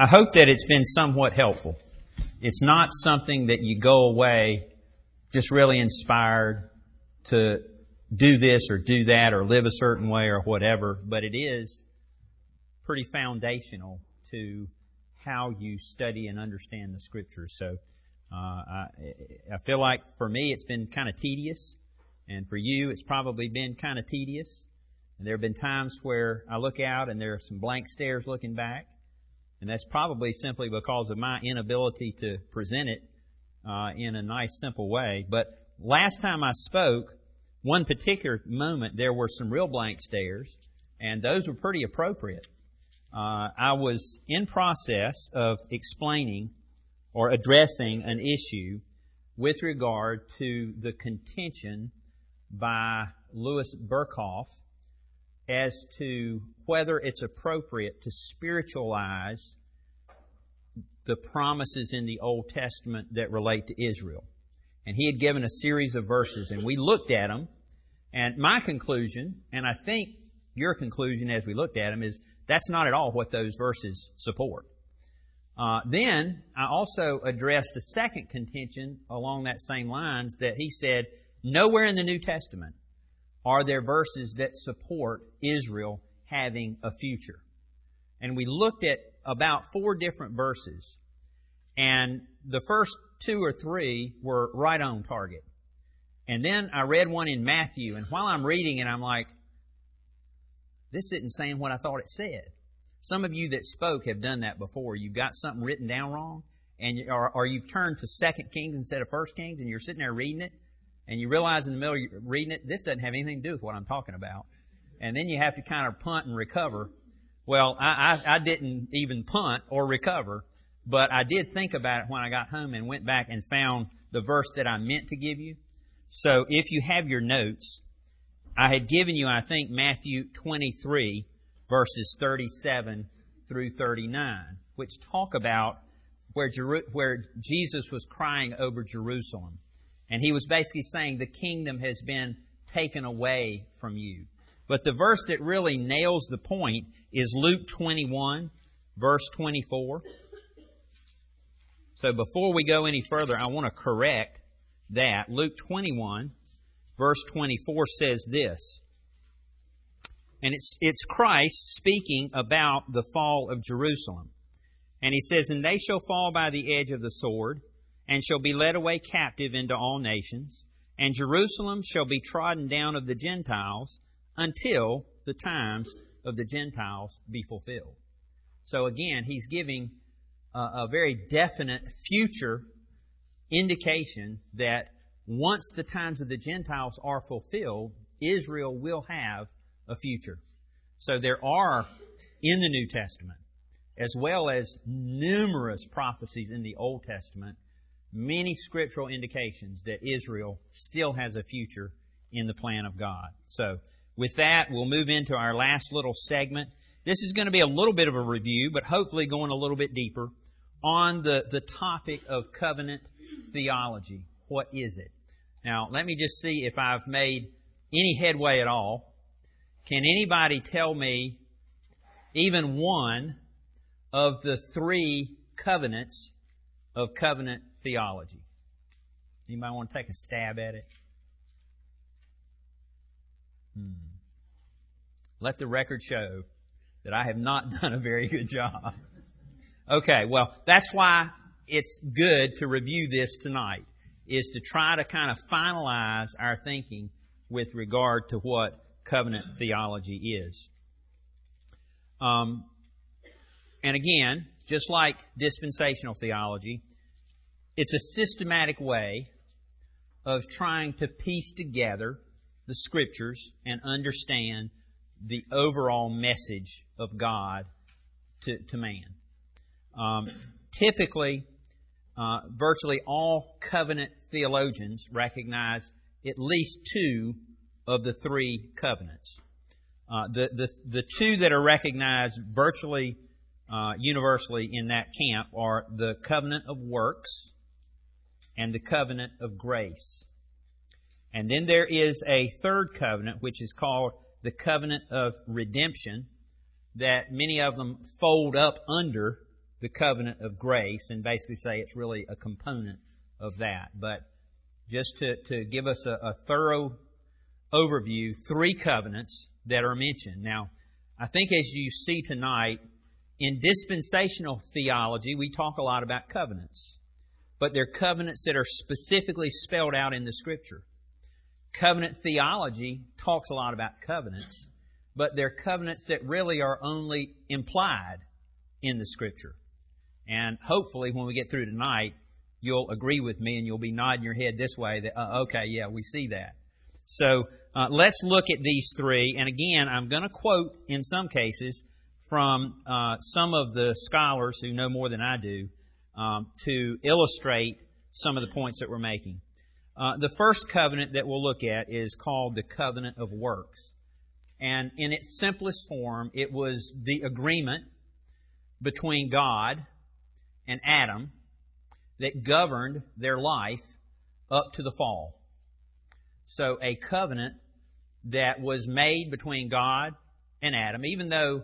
I hope that it's been somewhat helpful. It's not something that you go away just really inspired to do this or do that or live a certain way or whatever, but it is pretty foundational to how you study and understand the Scriptures. So I feel like for me it's been kind of tedious, and for you it's probably been kind of tedious. And there have been times where I look out and there are some blank stares looking back, and that's probably simply because of my inability to present it in a nice, simple way. But last time I spoke, one particular moment, there were some real blank stares, and those were pretty appropriate. I was in process of explaining or addressing an issue with regard to the contention by Louis Berkhoff as to whether it's appropriate to spiritualize the promises in the Old Testament that relate to Israel. And he had given a series of verses, and we looked at them, and my conclusion, and I think your conclusion as we looked at them, is that's not at all what those verses support. Then I also addressed a second contention along that same lines, that he said, nowhere in the New Testament are there verses that support Israel having a future. And we looked at about 4 different verses, and the first 2 or 3 were right on target. And then I read one in Matthew, and while I'm reading it, I'm like, this isn't saying what I thought it said. Some of you that spoke have done that before. You've got something written down wrong, or you've turned to 2 Kings instead of 1 Kings, and you're sitting there reading it, and you realize in the middle of reading it, this doesn't have anything to do with what I'm talking about. And then you have to kind of punt and recover. Well, I didn't even punt or recover, but I did think about it when I got home and went back and found the verse that I meant to give you. So if you have your notes, I had given you, I think, Matthew 23, verses 37 through 39, which talk about where Jesus was crying over Jerusalem. And he was basically saying the kingdom has been taken away from you. But the verse that really nails the point is Luke 21, verse 24. So before we go any further, I want to correct that. Luke 21, verse 24 says this. And it's Christ speaking about the fall of Jerusalem. And he says, and they shall fall by the edge of the sword, and shall be led away captive into all nations, and Jerusalem shall be trodden down of the Gentiles until the times of the Gentiles be fulfilled. So again, he's giving a very definite future indication that once the times of the Gentiles are fulfilled, Israel will have a future. So there are, in the New Testament, as well as numerous prophecies in the Old Testament, many scriptural indications that Israel still has a future in the plan of God. So with that, we'll move into our last little segment. This is going to be a little bit of a review, but hopefully going a little bit deeper on the topic of covenant theology. What is it? Now, let me just see if I've made any headway at all. Can anybody tell me even one of the 3 covenants of covenant theology? Anybody want to take a stab at it? Let the record show that I have not done a very good job. Okay, well, that's why it's good to review this tonight, is to try to kind of finalize our thinking with regard to what covenant theology is. And again, just like dispensational theology, it's a systematic way of trying to piece together the Scriptures and understand the overall message of God to man. Typically, virtually all covenant theologians recognize at least 2 of the 3 covenants. The 2 that are recognized virtually universally in that camp are the covenant of works and the covenant of grace. And then there is a third covenant, which is called the covenant of redemption, that many of them fold up under the covenant of grace and basically say it's really a component of that. But just to give us a thorough overview, 3 covenants that are mentioned. Now, I think as you see tonight, in dispensational theology, we talk a lot about covenants. But they're covenants that are specifically spelled out in the Scripture. Covenant theology talks a lot about covenants, but they're covenants that really are only implied in the Scripture. And hopefully when we get through tonight, you'll agree with me and you'll be nodding your head this way that, okay, yeah, we see that. So let's look at these 3. And again, I'm going to quote in some cases from some of the scholars who know more than I do to illustrate some of the points that we're making. The first covenant that we'll look at is called the covenant of works. And in its simplest form, it was the agreement between God and Adam that governed their life up to the fall. So a covenant that was made between God and Adam, even though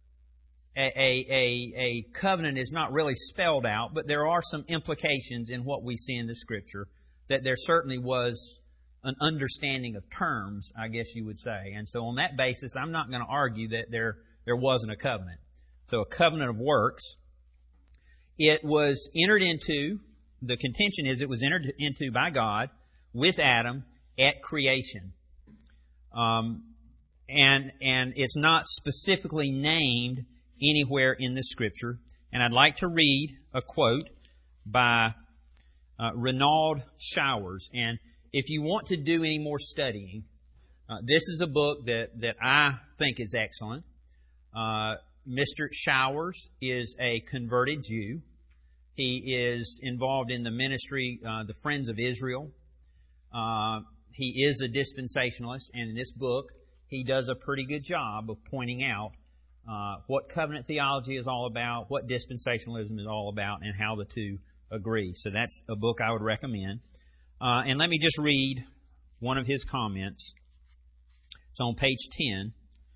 a covenant is not really spelled out, but there are some implications in what we see in the Scripture, that there certainly was an understanding of terms, I guess you would say. And so on that basis, I'm not going to argue that there wasn't a covenant. So a covenant of works, it was entered into, the contention is it was entered into by God with Adam at creation. And it's not specifically named anywhere in the Scripture. And I'd like to read a quote by Renald Showers. And if you want to do any more studying, this is a book that I think is excellent. Mr. Showers is a converted Jew. He is involved in the ministry, the Friends of Israel. He is a dispensationalist, and in this book, he does a pretty good job of pointing out what covenant theology is all about, what dispensationalism is all about, and how the two agree. So that's a book I would recommend. And let me just read one of his comments. It's on page 10.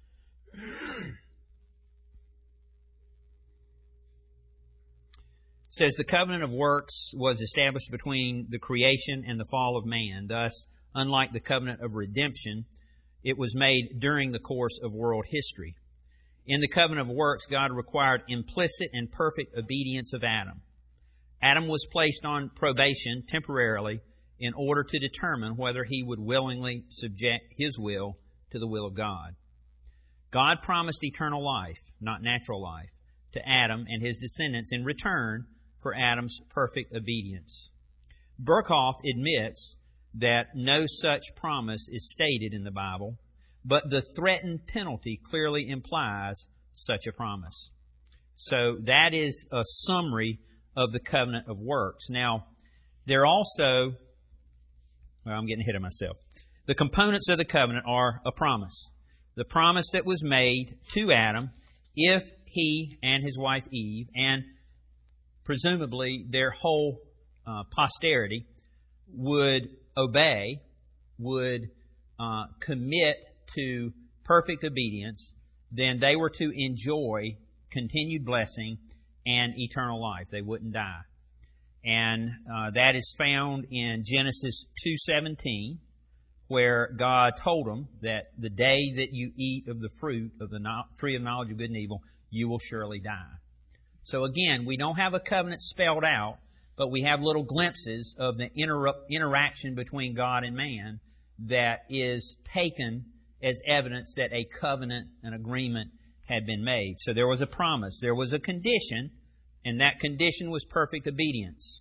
It says, the covenant of works was established between the creation and the fall of man. Thus, unlike the covenant of redemption, it was made during the course of world history. In the covenant of works, God required implicit and perfect obedience of Adam. Adam was placed on probation temporarily in order to determine whether he would willingly subject his will to the will of God. God promised eternal life, not natural life, to Adam and his descendants in return for Adam's perfect obedience. Berkhoff admits that no such promise is stated in the Bible, but the threatened penalty clearly implies such a promise. So that is a summary of the covenant of works. Now, there also, I'm getting ahead of myself. The components of the covenant are a promise. The promise that was made to Adam if he and his wife Eve, and presumably their whole posterity, would obey, would commit to perfect obedience, then they were to enjoy continued blessing and eternal life. They wouldn't die. And that is found in Genesis 2:17, where God told them that the day that you eat of the fruit of the tree of knowledge of good and evil, you will surely die. So again, we don't have a covenant spelled out, but we have little glimpses of the interaction between God and man that is taken as evidence that a covenant, an agreement, had been made. So there was a promise, there was a condition, and that condition was perfect obedience.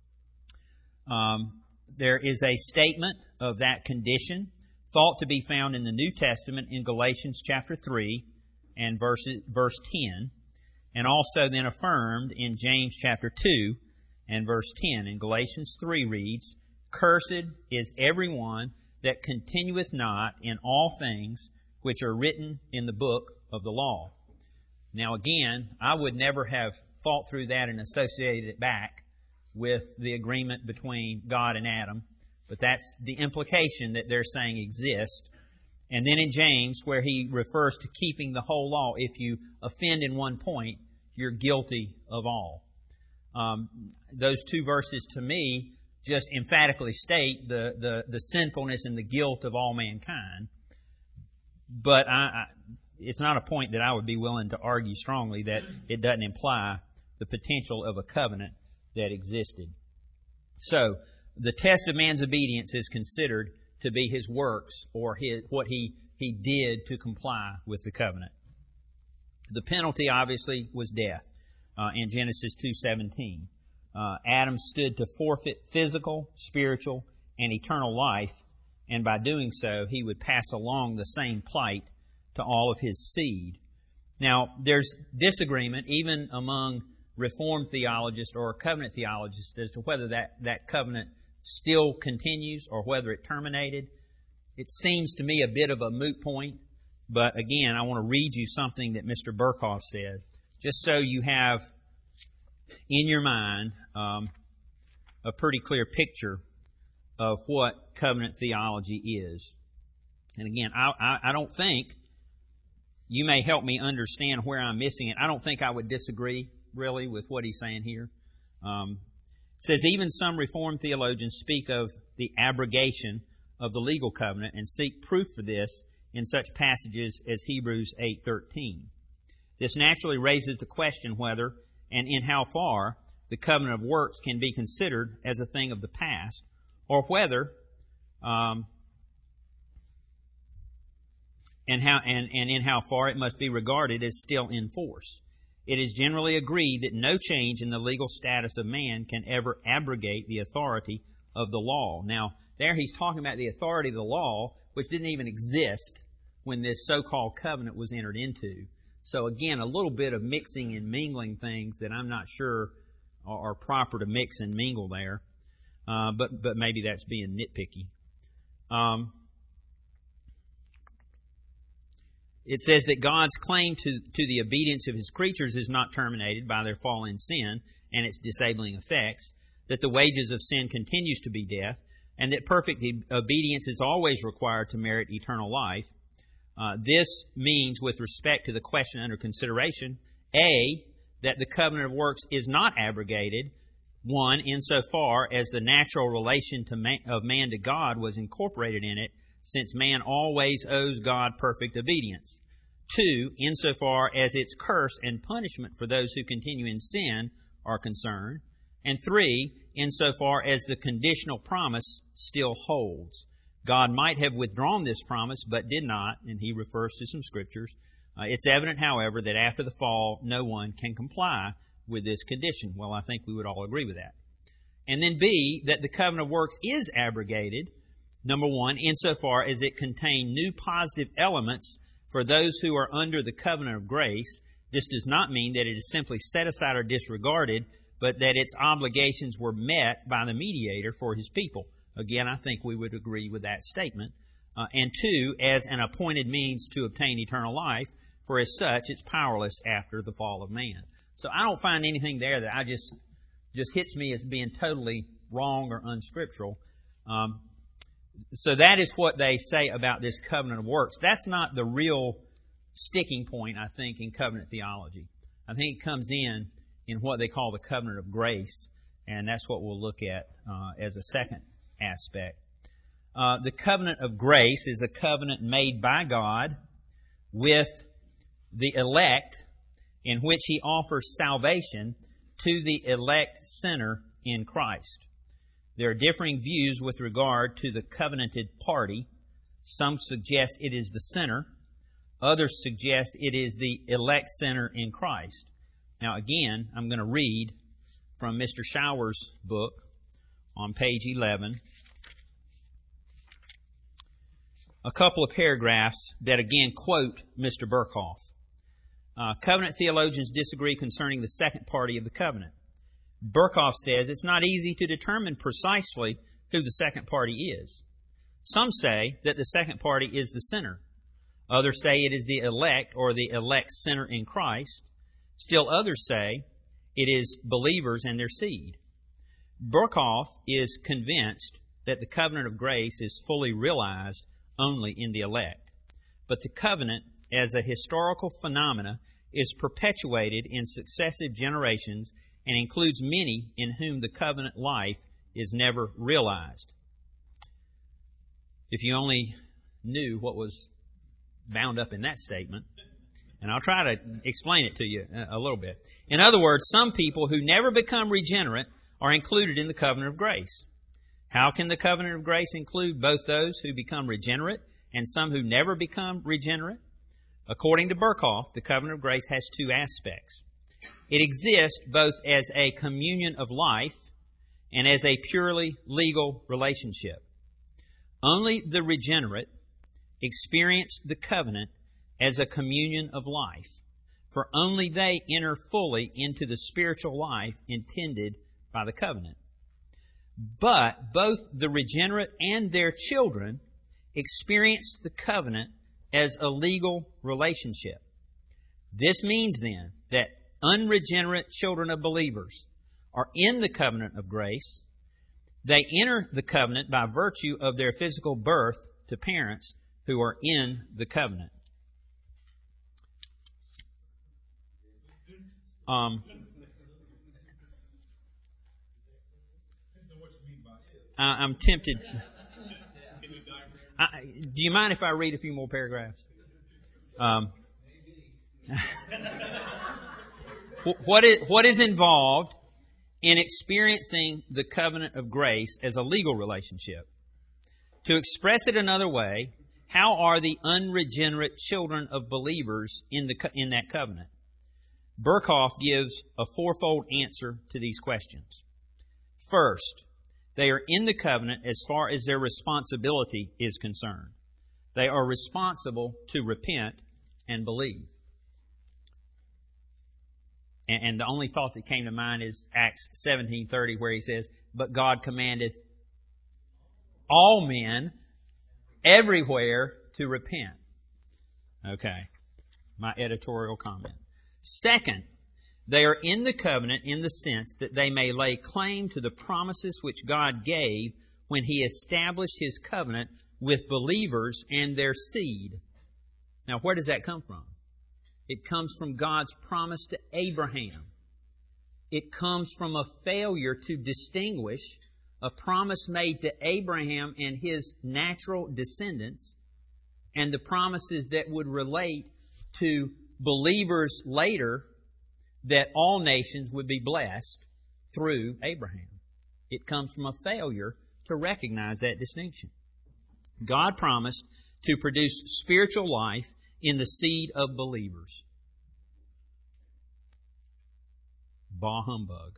There is a statement of that condition thought to be found in the New Testament in Galatians chapter 3 and verse 10, and also then affirmed in James chapter 2 and verse 10. In Galatians 3 reads, "Cursed is everyone that continueth not in all things which are written in the book of the law." Now again, I would never have thought through that and associated it back with the agreement between God and Adam, but that's the implication that they're saying exists. And then in James, where he refers to keeping the whole law, if you offend in one point, you're guilty of all. Those two verses to me just emphatically state the sinfulness and the guilt of all mankind. But it's not a point that I would be willing to argue strongly that it doesn't imply the potential of a covenant that existed. So, the test of man's obedience is considered to be his works or what he did to comply with the covenant. The penalty obviously was death in Genesis 2:17. Adam stood to forfeit physical, spiritual, and eternal life, and by doing so, he would pass along the same plight to all of his seed. Now, there's disagreement even among Reformed theologists or covenant theologists as to whether that covenant still continues or whether it terminated. It seems to me a bit of a moot point, but again, I want to read you something that Mr. Berkhoff said, just so you have in your mind a pretty clear picture of what covenant theology is. And again, I don't think, you may help me understand where I'm missing it. I don't think I would disagree really with what he's saying here. It says, even some Reformed theologians speak of the abrogation of the legal covenant and seek proof for this in such passages as Hebrews 8:13. This naturally raises the question whether and in how far the covenant of works can be considered as a thing of the past, or whether and in how far it must be regarded as still in force. It is generally agreed that no change in the legal status of man can ever abrogate the authority of the law. Now, there he's talking about the authority of the law, which didn't even exist when this so-called covenant was entered into. So again, a little bit of mixing and mingling things that I'm not sure are proper to mix and mingle there. But maybe that's being nitpicky. It says that God's claim to the obedience of His creatures is not terminated by their fall in sin and its disabling effects, that the wages of sin continues to be death, and that perfect obedience is always required to merit eternal life. This means, with respect to the question under consideration, A, that the covenant of works is not abrogated, one, insofar as the natural relation of man to God was incorporated in it, since man always owes God perfect obedience. Two, insofar as its curse and punishment for those who continue in sin are concerned. And three, insofar as the conditional promise still holds. God might have withdrawn this promise, but did not, and he refers to some scriptures. It's evident, however, that after the fall, no one can comply with this condition. Well, I think we would all agree with that. And then B, that the covenant of works is abrogated, number one, insofar as it contained new positive elements for those who are under the covenant of grace. This does not mean that it is simply set aside or disregarded, but that its obligations were met by the mediator for his people. Again, I think we would agree with that statement. And two, as an appointed means to obtain eternal life, for as such, it's powerless after the fall of man. So I don't find anything there that just hits me as being totally wrong or unscriptural. So that is what they say about this covenant of works. That's not the real sticking point, I think, in covenant theology. I think it comes in what they call the covenant of grace, and that's what we'll look at as a second aspect. The covenant of grace is a covenant made by God with the elect, in which He offers salvation to the elect sinner in Christ. There are differing views with regard to the covenanted party. Some suggest it is the sinner. Others suggest it is the elect sinner in Christ. Now again, I'm going to read from Mr. Shower's book on page 11 a couple of paragraphs that again quote Mr. Berkhoff. Covenant theologians disagree concerning the second party of the covenant. Berkhoff says it's not easy to determine precisely who the second party is. Some say that the second party is the sinner. Others say it is the elect or the elect sinner in Christ. Still others say it is believers and their seed. Berkhoff is convinced that the covenant of grace is fully realized only in the elect. But the covenant, as a historical phenomena, is perpetuated in successive generations and includes many in whom the covenant life is never realized. If you only knew what was bound up in that statement, and I'll try to explain it to you a little bit. In other words, some people who never become regenerate are included in the covenant of grace. How can the covenant of grace include both those who become regenerate and some who never become regenerate? According to Berkhoff, the covenant of grace has two aspects. It exists both as a communion of life and as a purely legal relationship. Only the regenerate experience the covenant as a communion of life, for only they enter fully into the spiritual life intended by the covenant. But both the regenerate and their children experience the covenant as a legal relationship. This means then that unregenerate children of believers are in the covenant of grace. They enter the covenant by virtue of their physical birth to parents who are in the covenant. I'm tempted. Do you mind if I read a few more paragraphs? What is involved in experiencing the covenant of grace as a legal relationship? To express it another way, how are the unregenerate children of believers in that covenant? Berkhoff gives a fourfold answer to these questions. First, they are in the covenant as far as their responsibility is concerned. They are responsible to repent and believe. And the only thought that came to mind is Acts 17:30, where he says, "But God commandeth all men everywhere to repent." Okay, my editorial comment. Second, they are in the covenant in the sense that they may lay claim to the promises which God gave when He established His covenant with believers and their seed. Now, where does that come from? It comes from God's promise to Abraham. It comes from a failure to distinguish a promise made to Abraham and his natural descendants and the promises that would relate to believers later, that all nations would be blessed through Abraham. It comes from a failure to recognize that distinction. God promised to produce spiritual life in the seed of believers. Bah humbug.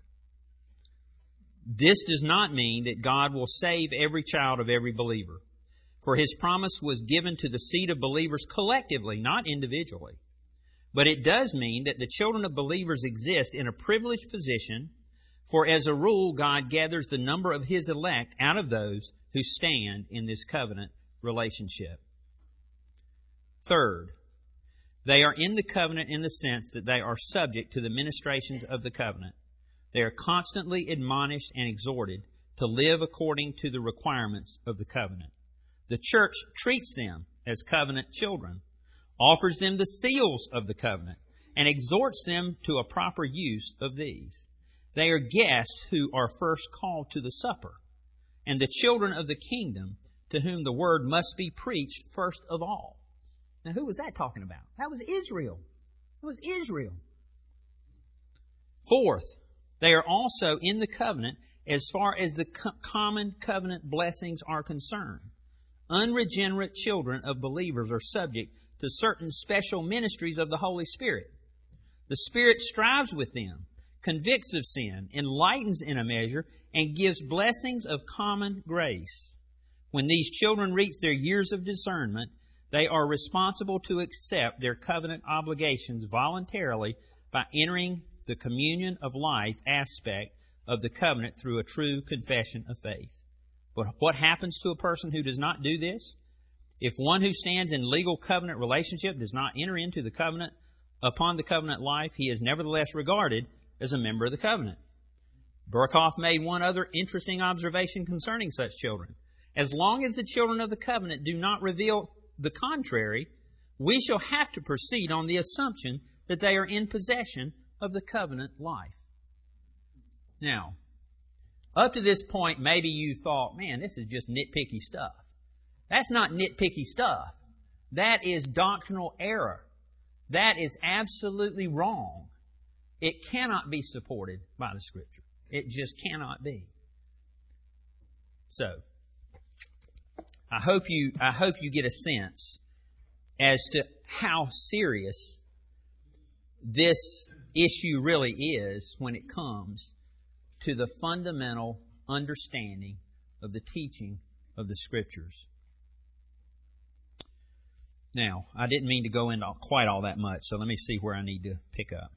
This does not mean that God will save every child of every believer, for His promise was given to the seed of believers collectively, not individually. But it does mean that the children of believers exist in a privileged position, for as a rule, God gathers the number of His elect out of those who stand in this covenant relationship. Third, they are in the covenant in the sense that they are subject to the ministrations of the covenant. They are constantly admonished and exhorted to live according to the requirements of the covenant. The church treats them as covenant children, offers them the seals of the covenant, and exhorts them to a proper use of these. They are guests who are first called to the supper, and the children of the kingdom to whom the word must be preached first of all. Now, who was that talking about? That was Israel. It was Israel. Fourth, they are also in the covenant as far as the common covenant blessings are concerned. Unregenerate children of believers are subject to certain special ministries of the Holy Spirit. The Spirit strives with them, convicts of sin, enlightens in a measure, and gives blessings of common grace. When these children reach their years of discernment, they are responsible to accept their covenant obligations voluntarily by entering the communion of life aspect of the covenant through a true confession of faith. But what happens to a person who does not do this? If one who stands in legal covenant relationship does not enter into the covenant, upon the covenant life, he is nevertheless regarded as a member of the covenant. Berkhoff made one other interesting observation concerning such children. As long as the children of the covenant do not reveal the contrary, we shall have to proceed on the assumption that they are in possession of the covenant life. Now, up to this point, maybe you thought, man, this is just nitpicky stuff. That's not nitpicky stuff. That is doctrinal error. That is absolutely wrong. It cannot be supported by the Scripture. It just cannot be. So, I hope you get a sense as to how serious this issue really is when it comes to the fundamental understanding of the teaching of the Scriptures. Now, I didn't mean to go into quite all that much, so let me see where I need to pick up.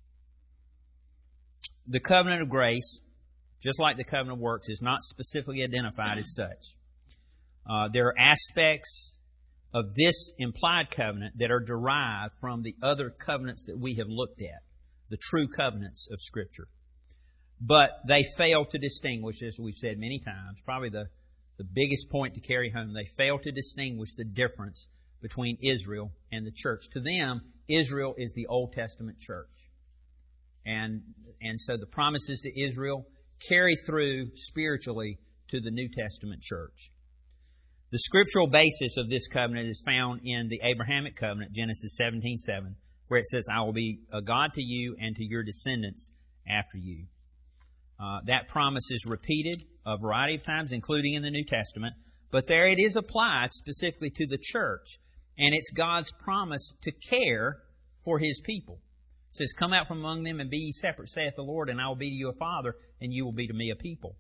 The covenant of grace, just like the covenant of works, is not specifically identified as such. There are aspects of this implied covenant that are derived from the other covenants that we have looked at, the true covenants of Scripture. But they fail to distinguish, as we've said many times, probably the biggest point to carry home, they fail to distinguish the difference between Israel and the church. To them, Israel is the Old Testament church. And so the promises to Israel carry through spiritually to the New Testament church. The scriptural basis of this covenant is found in the Abrahamic covenant, Genesis 17:7, where it says, I will be a God to you and to your descendants after you. That promise is repeated a variety of times, including in the New Testament, but there it is applied specifically to the church. And it's God's promise to care for His people. It says, come out from among them and be ye separate, saith the Lord, and I will be to you a father, and you will be to me a people.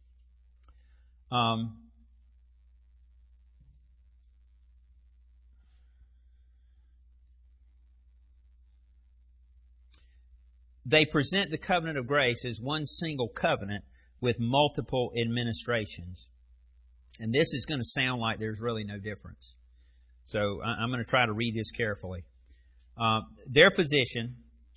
They present the covenant of grace as one single covenant with multiple administrations. And this is going to sound like there's really no difference. So I'm going to try to read this carefully. Their position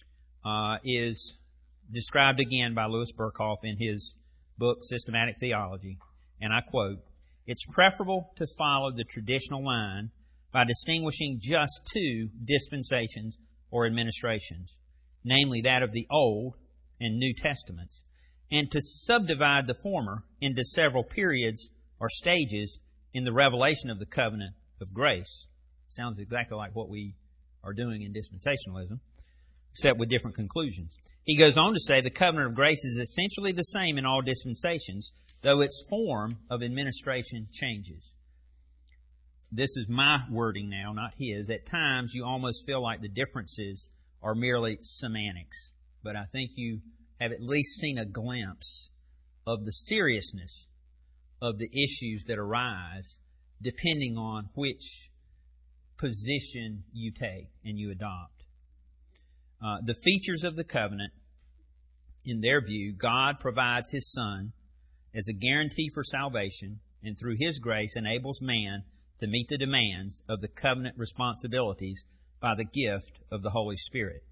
is described again by Louis Berkhoff in his book, Systematic Theology. And I quote, it's preferable to follow the traditional line by distinguishing just two dispensations or administrations, namely that of the Old and New Testaments, and to subdivide the former into several periods or stages in the revelation of the covenant of grace. Sounds exactly like what we are doing in dispensationalism, except with different conclusions. He goes on to say the covenant of grace is essentially the same in all dispensations, though its form of administration changes. This is my wording now, not his. At times, you almost feel like the differences are merely semantics, but I think you have at least seen a glimpse of the seriousness of the issues that arise depending on which position you take and you adopt. The features of the covenant, in their view, God provides His Son as a guarantee for salvation, and through His grace enables man to meet the demands of the covenant responsibilities by the gift of the Holy Spirit.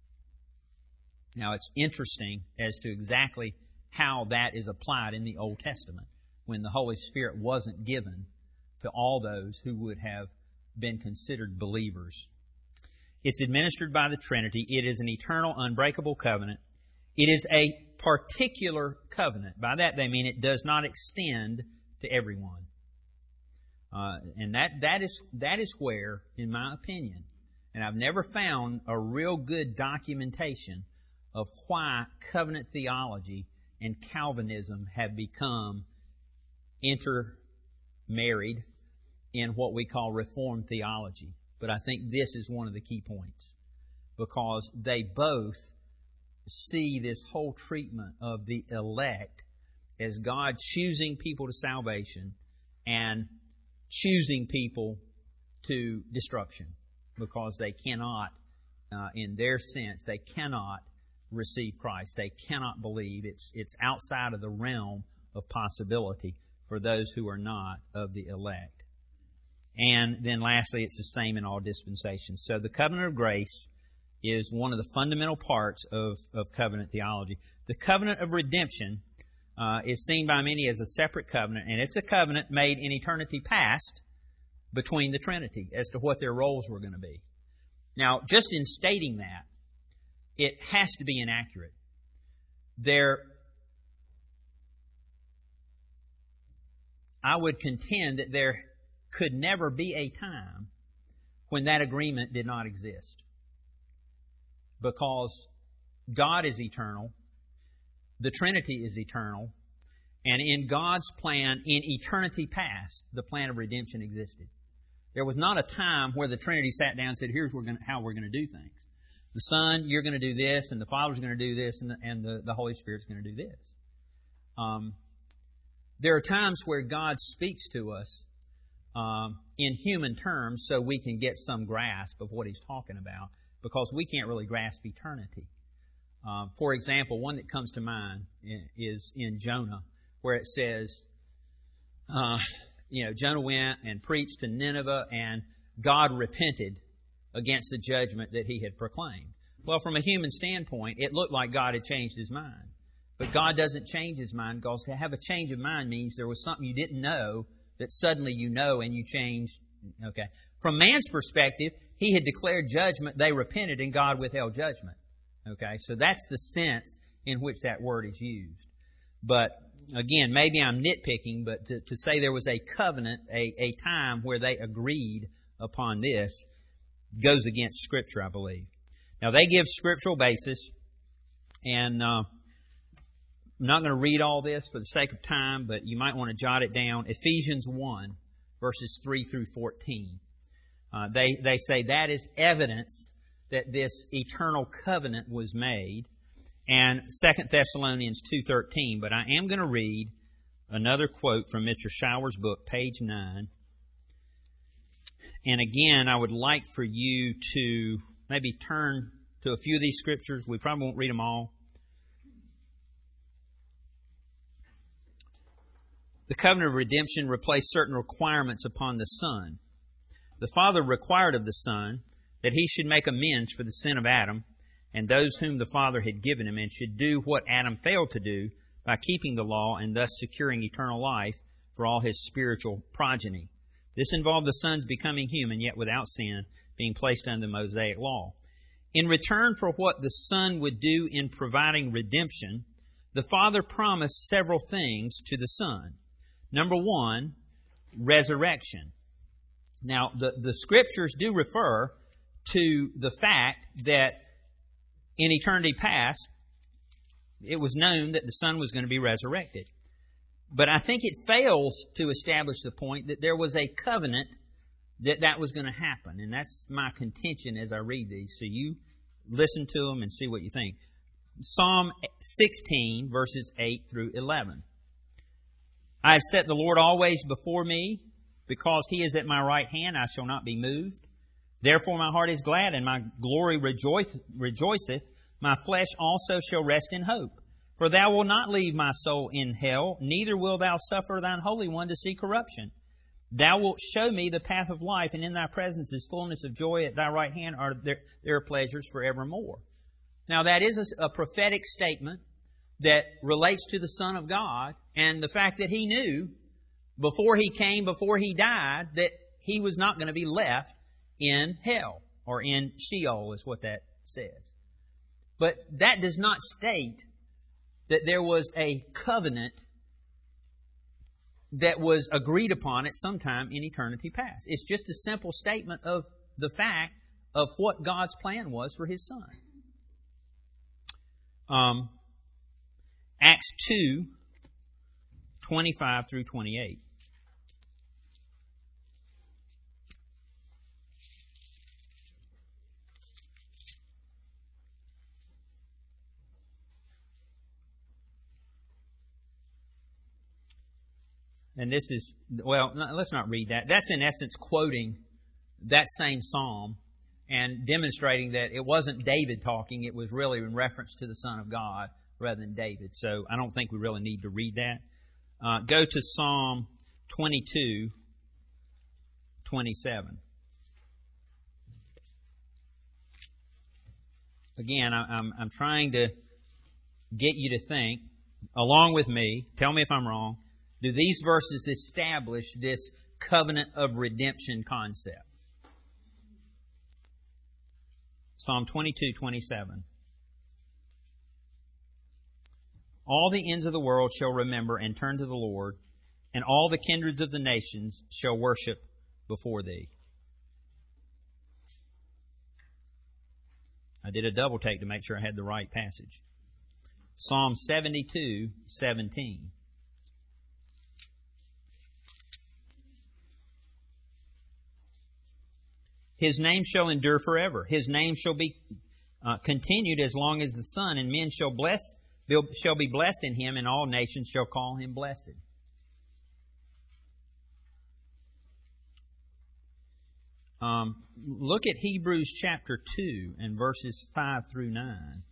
Now, it's interesting as to exactly how that is applied in the Old Testament, when the Holy Spirit wasn't given to all those who would have been considered believers. It's administered by the Trinity. It is an eternal, unbreakable covenant. It is a particular covenant. By that they mean it does not extend to everyone. And that is where, in my opinion, and I've never found a real good documentation of why covenant theology and Calvinism have become intermarried in what we call Reformed theology. But I think this is one of the key points, because they both see this whole treatment of the elect as God choosing people to salvation and choosing people to destruction, because they cannot, in their sense, they cannot receive Christ. They cannot believe. It's outside of the realm of possibility for those who are not of the elect. And then lastly, it's the same in all dispensations. So the covenant of grace is one of the fundamental parts of covenant theology. The covenant of redemption is seen by many as a separate covenant, and it's a covenant made in eternity past between the Trinity as to what their roles were going to be. Now, just in stating that, it has to be inaccurate. I would contend that there could never be a time when that agreement did not exist. Because God is eternal, the Trinity is eternal, and in God's plan, in eternity past, the plan of redemption existed. There was not a time where the Trinity sat down and said, here's how we're going to do things. The Son, you're going to do this, and the Father's going to do this, and the Holy Spirit's going to do this. There are times where God speaks to us in human terms so we can get some grasp of what He's talking about, because we can't really grasp eternity. For example, one that comes to mind is in Jonah, where it says, Jonah went and preached to Nineveh, and God repented against the judgment that he had proclaimed. Well, from a human standpoint, it looked like God had changed His mind. But God doesn't change His mind, because to have a change of mind means there was something you didn't know that suddenly you know and you changed. Okay. From man's perspective, He had declared judgment, they repented, and God withheld judgment. Okay. So that's the sense in which that word is used. But again, maybe I'm nitpicking, but to say there was a covenant, a time where they agreed upon this, goes against Scripture, I believe. Now, they give scriptural basis, and I'm not going to read all this for the sake of time, but you might want to jot it down. Ephesians 1, verses 3 through 14. They say that is evidence that this eternal covenant was made. And 2 Thessalonians 2:13. But I am going to read another quote from Mr. Shower's book, page 9. And again, I would like for you to maybe turn to a few of these scriptures. We probably won't read them all. The covenant of redemption replaced certain requirements upon the Son. The Father required of the Son that He should make amends for the sin of Adam and those whom the Father had given Him, and should do what Adam failed to do by keeping the law and thus securing eternal life for all his spiritual progeny. This involved the Son's becoming human, yet without sin, being placed under the Mosaic law. In return for what the Son would do in providing redemption, the Father promised several things to the Son. Number one, resurrection. Now, the Scriptures do refer to the fact that in eternity past, it was known that the Son was going to be resurrected. But I think it fails to establish the point that there was a covenant that was going to happen. And that's my contention as I read these. So you listen to them and see what you think. Psalm 16, verses 8 through 11. I have set the Lord always before me. Because He is at my right hand, I shall not be moved. Therefore my heart is glad, and my glory rejoiceth. My flesh also shall rest in hope. For Thou wilt not leave my soul in hell, neither wilt Thou suffer Thine Holy One to see corruption. Thou wilt show me the path of life, and in Thy presence is fullness of joy. At Thy right hand are there pleasures forevermore. Now that is a prophetic statement that relates to the Son of God, and the fact that He knew before He came, before He died, that He was not going to be left in hell, or in Sheol is what that says. But that does not state that there was a covenant that was agreed upon at some time in eternity past. It's just a simple statement of the fact of what God's plan was for His Son. Acts 2, 25 through 28. And this is, well, let's not read that. That's in essence quoting that same psalm and demonstrating that it wasn't David talking. It was really in reference to the Son of God rather than David. So I don't think we really need to read that. Go to Psalm 22, 27. Again, I'm trying to get you to think, along with me, tell me if I'm wrong, do these verses establish this covenant of redemption concept? Psalm 22, 27. All the ends of the world shall remember and turn to the Lord, and all the kindreds of the nations shall worship before Thee. I did a double take to make sure I had the right passage. Psalm 72:17. His name shall endure forever. His name shall be continued as long as the sun, and men shall be blessed in Him, and all nations shall call Him blessed. Look at Hebrews chapter 2 and verses 5 through 9.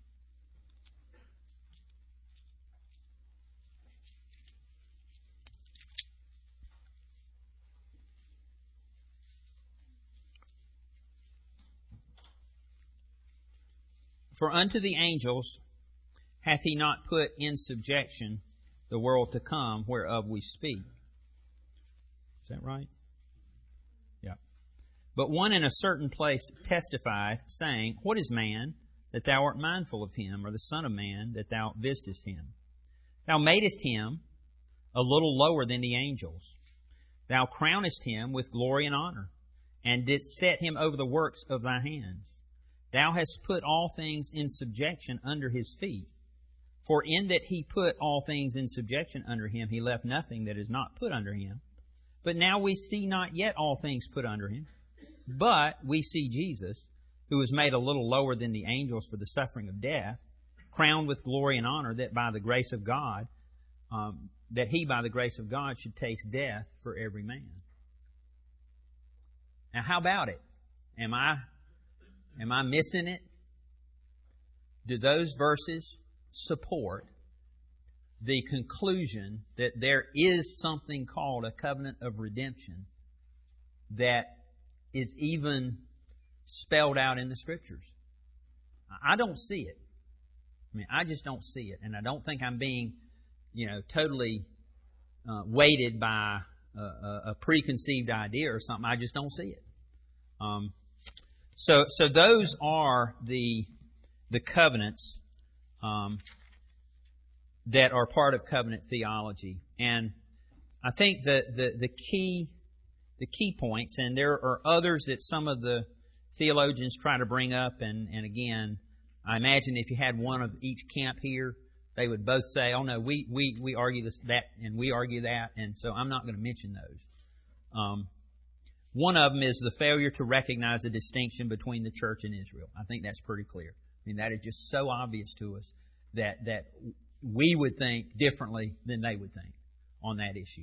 For unto the angels hath He not put in subjection the world to come, whereof we speak. Is that right? Yeah. But one in a certain place testifieth, saying, What is man, that thou art mindful of him, or the son of man, that thou visitest him? Thou madest him a little lower than the angels. Thou crownest him with glory and honor, and didst set him over the works of thy hands. Thou hast put all things in subjection under his feet. For in that He put all things in subjection under Him, He left nothing that is not put under Him. But now we see not yet all things put under Him, but we see Jesus, who was made a little lower than the angels for the suffering of death, crowned with glory and honor, that by the grace of God, He by the grace of God should taste death for every man. Now, how about it? Am I missing it? Do those verses support the conclusion that there is something called a covenant of redemption that is even spelled out in the Scriptures? I don't see it. I just don't see it. And I don't think I'm being, totally weighted by a preconceived idea or something. I just don't see it. So those are the covenants that are part of covenant theology. And I think the key points, and there are others that some of the theologians try to bring up, and again, I imagine if you had one of each camp here, they would both say, oh no, we argue this, that, and we argue that, and so I'm not going to mention those. One of them is the failure to recognize the distinction between the church and Israel. I think that's pretty clear. That is just so obvious to us that we would think differently than they would think on that issue.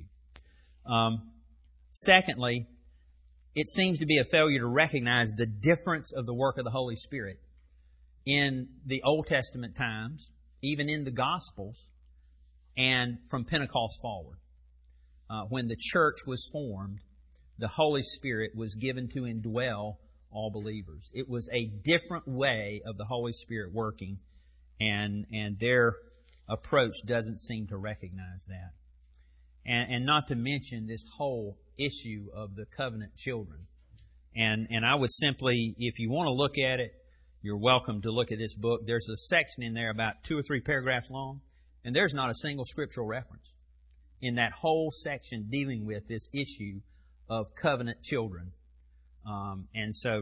Secondly, it seems to be a failure to recognize the difference of the work of the Holy Spirit in the Old Testament times, even in the Gospels, and from Pentecost forward. When the church was formed, the Holy Spirit was given to indwell all believers. It was a different way of the Holy Spirit working, and their approach doesn't seem to recognize that. And not to mention this whole issue of the covenant children. And I would simply, if you want to look at it, you're welcome to look at this book. There's a section in there about 2 or 3 paragraphs long, and there's not a single scriptural reference in that whole section dealing with this issue of covenant children. And so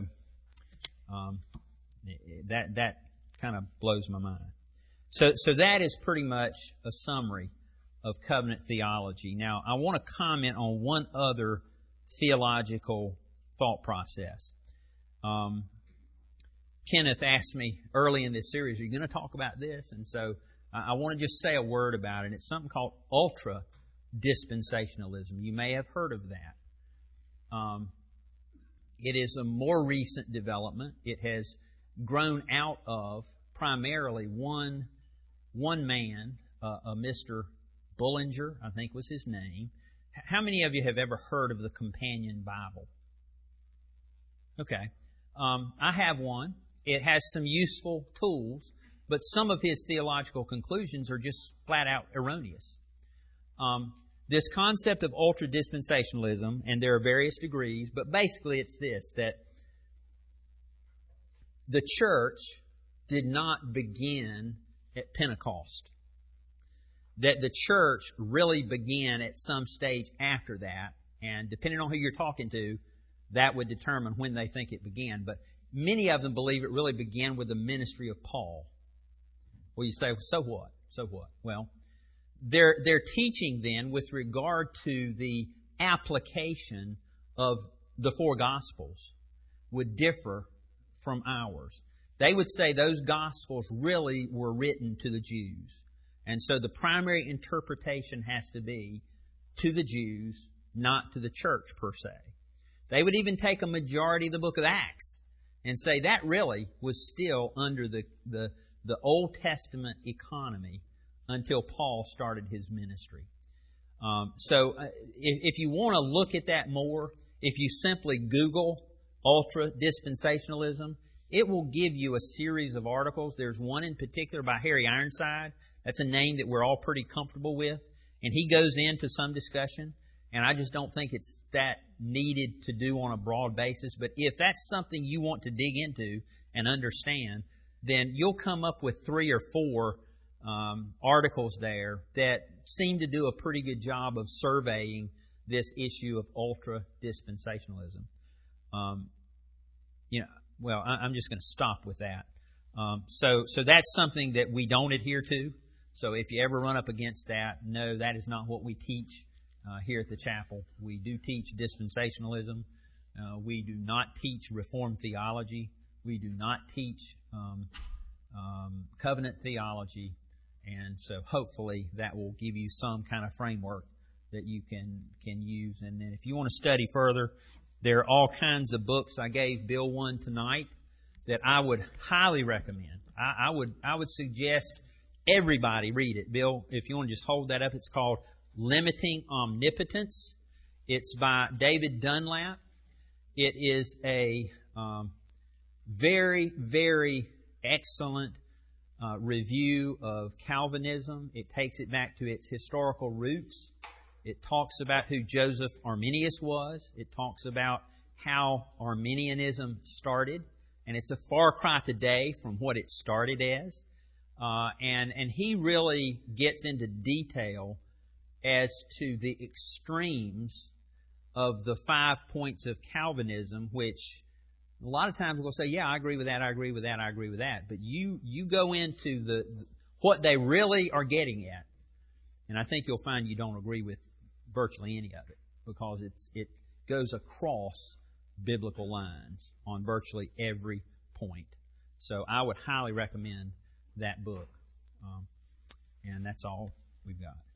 that kind of blows my mind. So that is pretty much a summary of covenant theology. Now, I want to comment on one other theological thought process. Kenneth asked me early in this series, are you going to talk about this? And so I want to just say a word about it. It's something called ultra-dispensationalism. You may have heard of that. It is a more recent development. It has grown out of primarily one man, a Mr. Bullinger, I think was his name. How many of you have ever heard of the Companion Bible? Okay. I have one. It has some useful tools, but some of his theological conclusions are just flat out erroneous. This concept of ultra-dispensationalism, and there are various degrees, but basically it's this, that the church did not begin at Pentecost. that the church really began at some stage after that, and depending on who you're talking to, that would determine when they think it began. But many of them believe it really began with the ministry of Paul. Well, you say, so what? So what? Well, their teaching then with regard to the application of the four Gospels would differ from ours. They would say those Gospels really were written to the Jews. And so the primary interpretation has to be to the Jews, not to the church per se. They would even take a majority of the book of Acts and say that really was still under the Old Testament economy until Paul started his ministry. So if you want to look at that more, if you simply Google ultra-dispensationalism, it will give you a series of articles. There's one in particular by Harry Ironside. That's a name that we're all pretty comfortable with. And he goes into some discussion. And I just don't think it's that needed to do on a broad basis. But if that's something you want to dig into and understand, then you'll come up with 3 or 4 articles there that seem to do a pretty good job of surveying this issue of ultra-dispensationalism. I'm just going to stop with that. So that's something that we don't adhere to. So if you ever run up against that, no, that is not what we teach here at the chapel. We do teach dispensationalism. We do not teach Reformed theology. We do not teach covenant theology. And so hopefully that will give you some kind of framework that you can use. And then if you want to study further, there are all kinds of books. I gave Bill one tonight that I would highly recommend. I would suggest everybody read it. Bill, if you want to just hold that up, it's called Limiting Omnipotence. It's by David Dunlap. It is a very, very excellent review of Calvinism. It takes it back to its historical roots. It talks about who Joseph Arminius was. It talks about how Arminianism started. And it's a far cry today from what it started as. And he really gets into detail as to the extremes of the 5 points of Calvinism, which a lot of times we'll say, yeah, I agree with that, I agree with that, I agree with that. But you go into what they really are getting at, and I think you'll find you don't agree with virtually any of it, because it goes across biblical lines on virtually every point. So I would highly recommend that book. And that's all we've got.